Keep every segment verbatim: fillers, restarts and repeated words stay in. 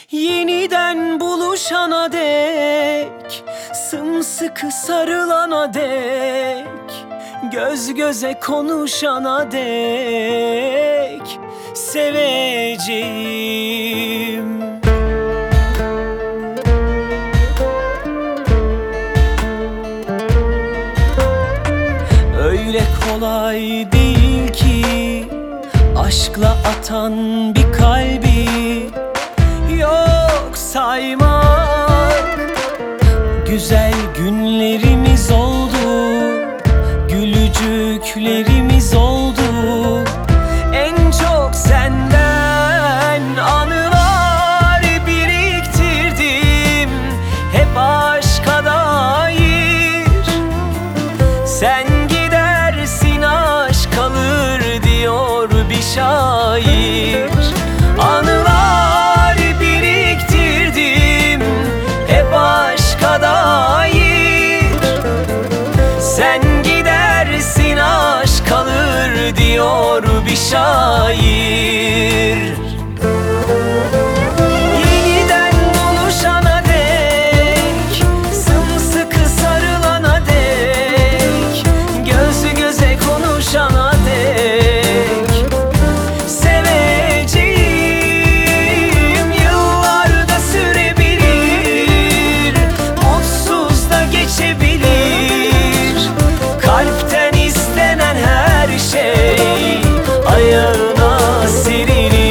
Yeniden buluşana dek, sımsıkı sarılana dek, göz göze konuşana dek seveceğim. Öyle kolay değil ki aşkla atan bir kalbi yok saymak. Güzel günlerimiz oldu, gülücüklerimiz oldu. En çok senden anılar biriktirdim, hep aşka dair. Sen gidersin aşk kalır diyor bir şair. Anılar biriktirdim, hep aşka dair. Sen gidersin aşk kalır diyor bir şair. Yeniden buluşana dek, sımsıkı sarılana dek, göz göze konuşana dek seveceğim. Yıllarda sürebilir, mutsuz da geçebilir. Kalpten istenen her şey ayağına serilir.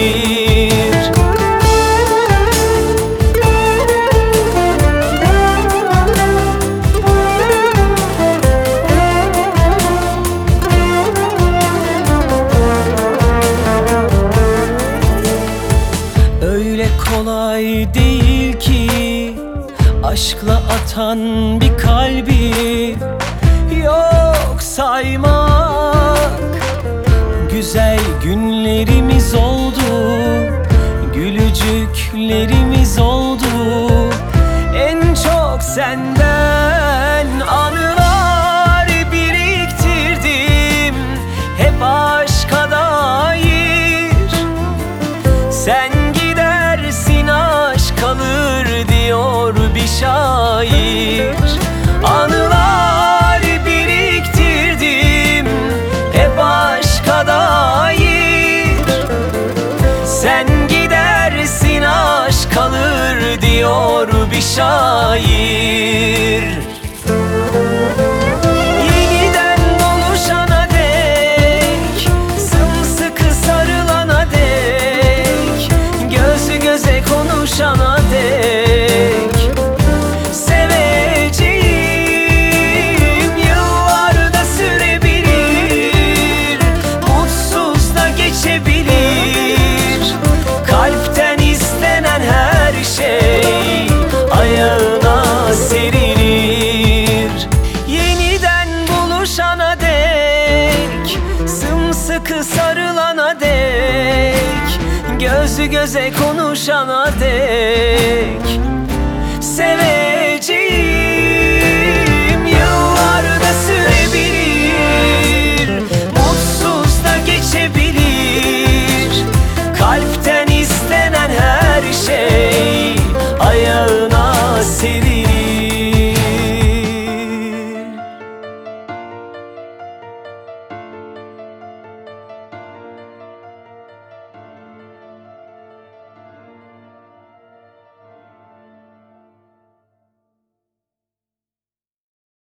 Öyle kolay değil ki aşkla atan bir kalbi yok saymak. Güzel günlerimiz oldu, gülücüklerimiz oldu. En çok senden anılar biriktirdim, hep aşka dair. Sen gidersin aşk kalır diyor bir şair. Anılar biriktirdim, hep aşka dair. Sen gidersin aşk kalır diyor bir şair. Yeniden buluşana dek, sımsıkı sarılana dek, göz göze konuşana dek seveceğim. Yıllarda sürebilir, mutsuz da geçebilir. Kalpten istenen her şey ayağına serilir. Yeniden buluşana dek, sımsıkı sarılana dek, göz göze konuşana dek